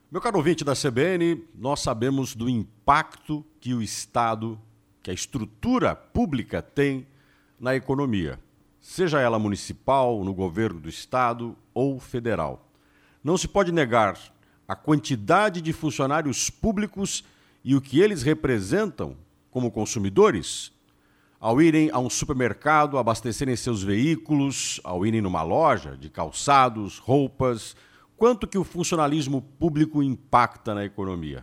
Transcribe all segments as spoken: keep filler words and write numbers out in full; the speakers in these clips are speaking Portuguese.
Meu caro ouvinte da C B N, nós sabemos do impacto que o Estado, que a estrutura pública tem na economia, seja ela municipal, no governo do Estado ou federal. Não se pode negar a quantidade de funcionários públicos e o que eles representam como consumidores ao irem a um supermercado, abastecerem seus veículos, ao irem numa loja de calçados, roupas. Quanto que o funcionalismo público impacta na economia?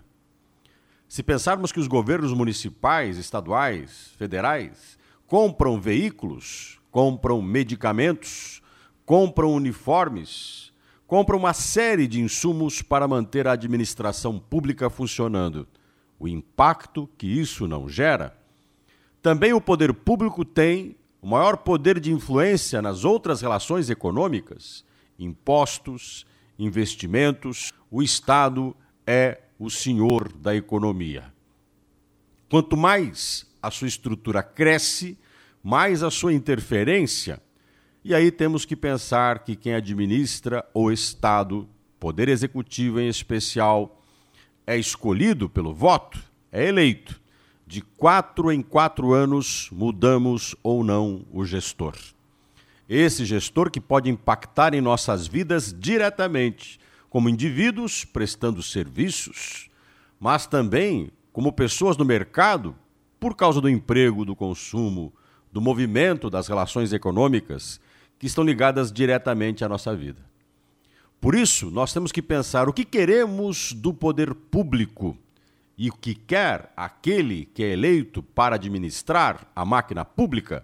Se pensarmos que os governos municipais, estaduais, federais compram veículos, compram medicamentos, compram uniformes, compram uma série de insumos para manter a administração pública funcionando, o impacto que isso não gera. Também o poder público tem o maior poder de influência nas outras relações econômicas, impostos, investimentos. O Estado é o senhor da economia. Quanto mais a sua estrutura cresce, mais a sua interferência. E aí temos que pensar que quem administra o Estado, Poder Executivo em especial, é escolhido pelo voto, é eleito. De quatro em quatro anos mudamos ou não o gestor. Esse gestor que pode impactar em nossas vidas diretamente, como indivíduos prestando serviços, mas também como pessoas no mercado, por causa do emprego, do consumo, do movimento das relações econômicas que estão ligadas diretamente à nossa vida. Por isso, nós temos que pensar o que queremos do poder público e o que quer aquele que é eleito para administrar a máquina pública.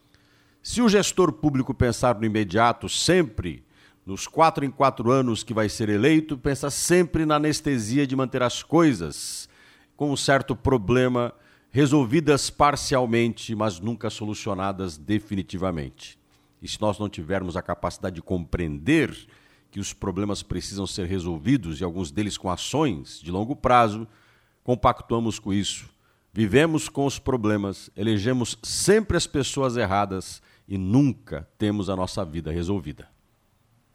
Se o gestor público pensar no imediato sempre, nos quatro em quatro anos que vai ser eleito, pensa sempre na anestesia de manter as coisas com um certo problema, resolvidas parcialmente, mas nunca solucionadas definitivamente. E se nós não tivermos a capacidade de compreender que os problemas precisam ser resolvidos, e alguns deles com ações de longo prazo, compactuamos com isso, vivemos com os problemas, elegemos sempre as pessoas erradas e nunca temos a nossa vida resolvida.